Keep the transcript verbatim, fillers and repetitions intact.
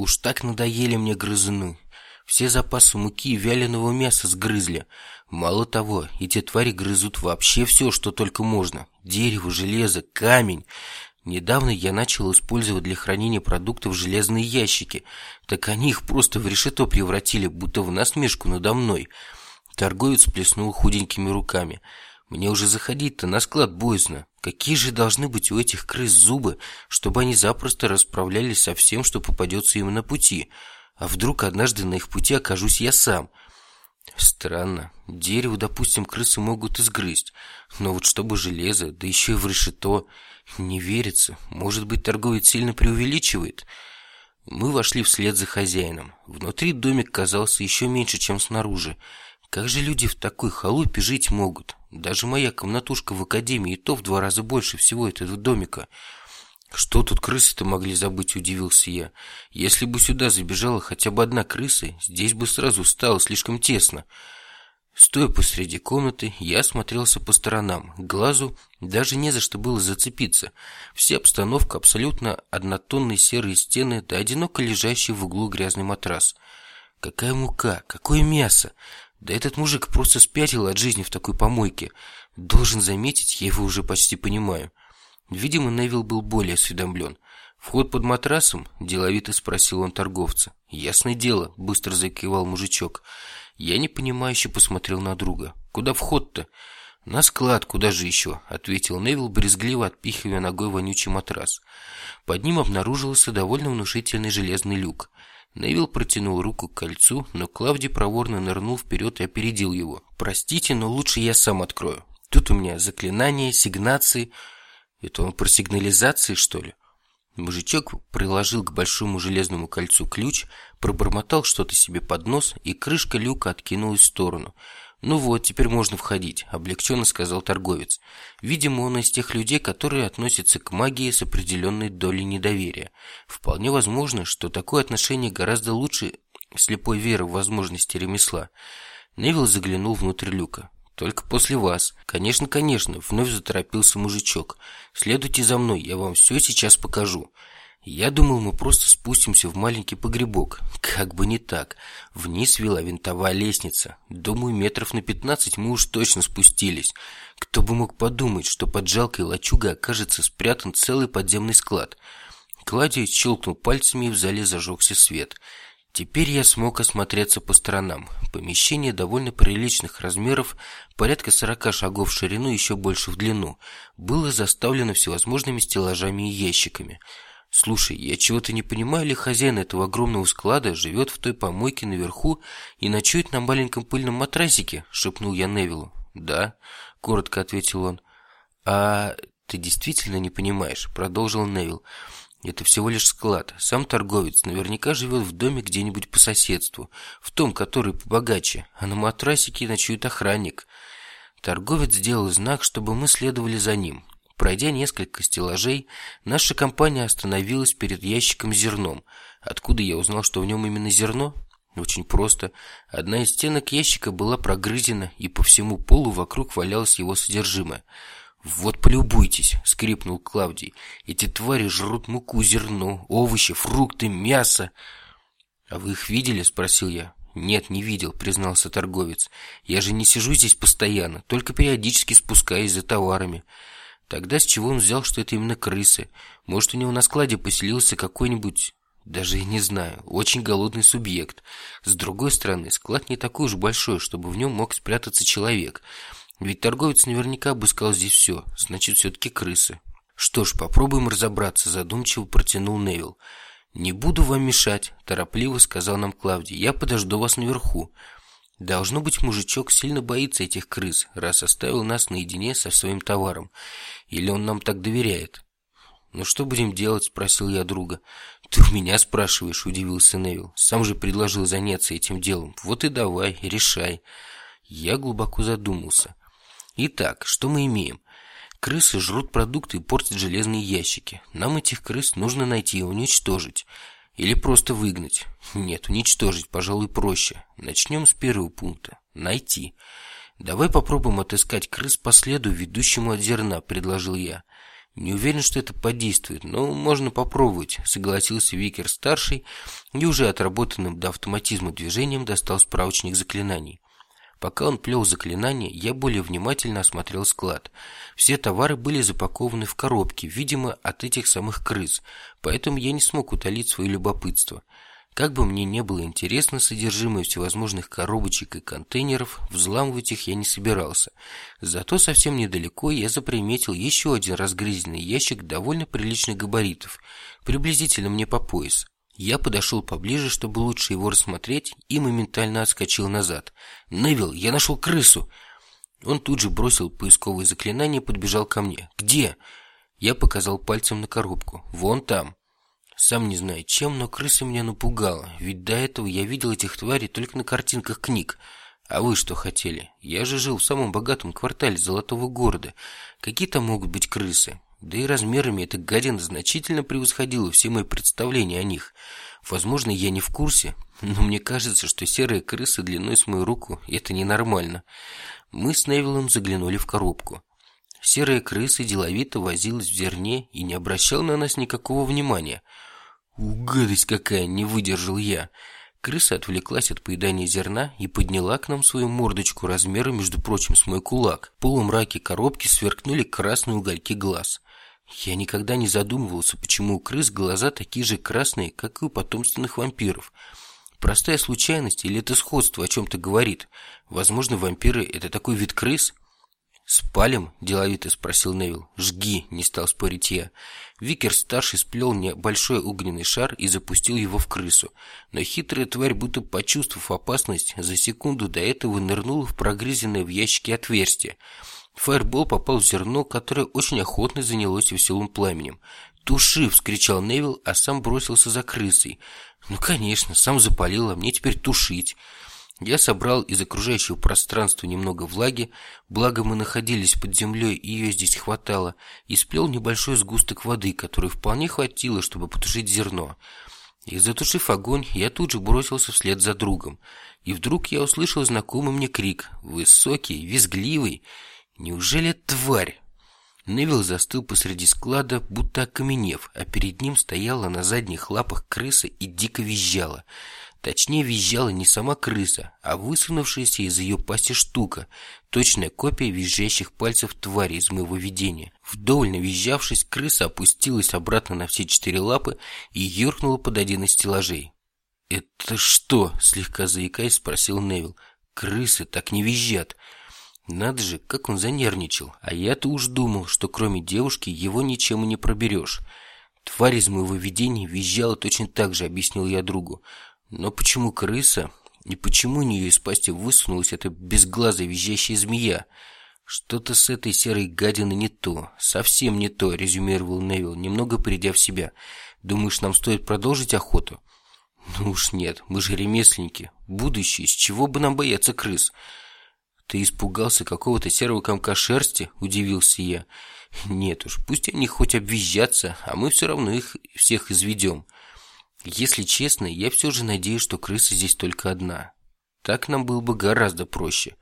Уж так надоели мне грызуны. Все запасы муки и вяленого мяса сгрызли. Мало того, эти твари грызут вообще все, что только можно. Дерево, железо, камень. Недавно я начал использовать для хранения продуктов железные ящики. Так они их просто в решето превратили, будто в насмешку надо мной. Торговец плеснул худенькими руками. Мне уже заходить-то на склад боязно. Какие же должны быть у этих крыс зубы, чтобы они запросто расправлялись со всем, что попадется им на пути? А вдруг однажды на их пути окажусь я сам? Странно. Дерево, допустим, крысы могут изгрызть. Но вот чтобы железо, да еще и в решето, не верится. Может быть, торговец сильно преувеличивает? Мы вошли вслед за хозяином. Внутри домик казался еще меньше, чем снаружи. Как же люди в такой халупе жить могут? Даже моя комнатушка в академии и то в два раза больше всего этого домика. Что тут крысы-то могли забыть, удивился я. Если бы сюда забежала хотя бы одна крыса, здесь бы сразу стало слишком тесно. Стоя посреди комнаты, я осмотрелся по сторонам. Глазу даже не за что было зацепиться. Вся обстановка абсолютно однотонные серые стены, да одиноко лежащий в углу грязный матрас. Какая мука, какое мясо! Да этот мужик просто спятил от жизни в такой помойке. Должен заметить, я его уже почти понимаю. Видимо, Невилл был более осведомлен. «Вход под матрасом?» – деловито спросил он торговца. «Ясное дело», – быстро закивал мужичок. Я непонимающе посмотрел на друга. «Куда вход-то?» «На склад, куда же еще?» – ответил Невилл, брезгливо отпихивая ногой вонючий матрас. Под ним обнаружился довольно внушительный железный люк. Невилл протянул руку к кольцу, но Клавдий проворно нырнул вперед и опередил его. «Простите, но лучше я сам открою. Тут у меня заклинания, сигнации...» «Это он про сигнализации, что ли?» Мужичок приложил к большому железному кольцу ключ, пробормотал что-то себе под нос, и крышка люка откинулась в сторону. «Ну вот, теперь можно входить», – облегченно сказал торговец. Видимо, он из тех людей, которые относятся к магии с определенной долей недоверия. Вполне возможно, что такое отношение гораздо лучше слепой веры в возможности ремесла. Невилл заглянул внутрь люка. «Только после вас». «Конечно, конечно», – вновь заторопился мужичок. «Следуйте за мной, я вам все сейчас покажу». Я думал, мы просто спустимся в маленький погребок. Как бы не так. Вниз вела винтовая лестница. Думаю, метров на пятнадцать мы уж точно спустились. Кто бы мог подумать, что под жалкой лачугой окажется спрятан целый подземный склад. Клавдий щелкнул пальцами, и в зале зажегся свет. Теперь я смог осмотреться по сторонам. Помещение довольно приличных размеров, порядка сорока шагов в ширину, еще больше в длину, было заставлено всевозможными стеллажами и ящиками. «Слушай, я чего-то не понимаю, ли хозяин этого огромного склада живет в той помойке наверху и ночует на маленьком пыльном матрасике?» – шепнул я Невиллу. «Да», – коротко ответил он. «А ты действительно не понимаешь?» – продолжил Невилл. «Это всего лишь склад. Сам торговец наверняка живет в доме где-нибудь по соседству, в том, который побогаче, а на матрасике ночует охранник». Торговец сделал знак, чтобы мы следовали за ним. Пройдя несколько стеллажей, наша компания остановилась перед ящиком с зерном. Откуда я узнал, что в нем именно зерно? Очень просто. Одна из стенок ящика была прогрызена, и по всему полу вокруг валялось его содержимое. «Вот полюбуйтесь!» — скрипнул Клавдий. «Эти твари жрут муку, зерно, овощи, фрукты, мясо!» «А вы их видели?» — спросил я. «Нет, не видел», — признался торговец. «Я же не сижу здесь постоянно, только периодически спускаюсь за товарами». Тогда с чего он взял, что это именно крысы? Может, у него на складе поселился какой-нибудь, даже и не знаю, очень голодный субъект. С другой стороны, склад не такой уж большой, чтобы в нем мог спрятаться человек. Ведь торговец наверняка обыскал здесь все, значит, все-таки крысы. «Что ж, попробуем разобраться», – задумчиво протянул Невилл. «Не буду вам мешать», – торопливо сказал нам Клавдий. «Я подожду вас наверху». Должно быть, мужичок сильно боится этих крыс, раз оставил нас наедине со своим товаром. Или он нам так доверяет? «Ну что будем делать?» – спросил я друга. «Ты у меня спрашиваешь?» – удивился Невилл. «Сам же предложил заняться этим делом. Вот и давай, решай». Я глубоко задумался. Итак, что мы имеем? Крысы жрут продукты и портят железные ящики. Нам этих крыс нужно найти и уничтожить. Или просто выгнать. Нет, уничтожить, пожалуй, проще. Начнем с первого пункта. Найти. Давай попробуем отыскать крыс по следу, ведущему от зерна, предложил я. «Не уверен, что это подействует, но можно попробовать», — согласился Викер-старший и уже отработанным до автоматизма движением достал справочник заклинаний. Пока он плел заклинания, я более внимательно осмотрел склад. Все товары были запакованы в коробки, видимо, от этих самых крыс, поэтому я не смог утолить свое любопытство. Как бы мне не было интересно содержимое всевозможных коробочек и контейнеров, взламывать их я не собирался. Зато совсем недалеко я заприметил еще один разгрызенный ящик довольно приличных габаритов, приблизительно мне по пояс. Я подошел поближе, чтобы лучше его рассмотреть, и моментально отскочил назад. «Невилл, я нашел крысу!» Он тут же бросил поисковые заклинания и подбежал ко мне. «Где?» Я показал пальцем на коробку. «Вон там». Сам не знаю чем, но крыса меня напугала, ведь до этого я видел этих тварей только на картинках книг. А вы что хотели? Я же жил в самом богатом квартале Золотого города. Какие там могут быть крысы? Да и размерами эта гадина значительно превосходила все мои представления о них. Возможно, я не в курсе, но мне кажется, что серая крыса длиной с мою руку – это ненормально. Мы с Невиллом заглянули в коробку. Серая крыса деловито возилась в зерне и не обращала на нас никакого внимания. «У, гадость какая!» – не выдержал я. Крыса отвлеклась от поедания зерна и подняла к нам свою мордочку размером, между прочим, с мой кулак. В полумраке коробки сверкнули красные угольки глаз. Я никогда не задумывался, почему у крыс глаза такие же красные, как и у потомственных вампиров. Простая случайность или это сходство о чем-то говорит? Возможно, вампиры – это такой вид крыс? «Спалим?» – деловито спросил Невилл. «Жги!» – не стал спорить я. Викер-старший сплел небольшой огненный шар и запустил его в крысу. Но хитрая тварь, будто почувствовав опасность, за секунду до этого нырнула в прогрызенное в ящике отверстие. Фаербол попал в зерно, которое очень охотно занялось веселым пламенем. «Туши!» – вскричал Невилл, а сам бросился за крысой. «Ну, конечно, сам запалил, а мне теперь тушить!» Я собрал из окружающего пространства немного влаги, благо мы находились под землей и ее здесь хватало, и сплел небольшой сгусток воды, который вполне хватило, чтобы потушить зерно. И затушив огонь, я тут же бросился вслед за другом. И вдруг я услышал знакомый мне крик, высокий, визгливый. Неужели тварь? Невилл застыл посреди склада, будто окаменев, а перед ним стояла на задних лапах крыса и дико визжала. Точнее, визжала не сама крыса, а высунувшаяся из ее пасти штука, точная копия визжащих пальцев твари из моего видения. Вдоволь навизжавшись, крыса опустилась обратно на все четыре лапы и юркнула под один из стеллажей. «Это что?» – слегка заикаясь, спросил Невилл. «Крысы так не визжат». Надо же, как он занервничал, а я-то уж думал, что кроме девушки его ничем и не проберешь. Тварь из моего видения визжала точно так же, объяснил я другу. Но почему крыса? И почему у нее из пасти высунулась эта безглазая визжащая змея? Что-то с этой серой гадиной не то, совсем не то, резюмировал Невилл, немного придя в себя. Думаешь, нам стоит продолжить охоту? Ну уж нет, мы же ремесленники, будущее, с чего бы нам бояться крыс? Ты испугался какого-то серого комка шерсти? Удивился я. Нет уж, пусть они хоть обвизжатся, а мы все равно их всех изведем. Если честно, я все же надеюсь, что крыса здесь только одна. Так нам было бы гораздо проще.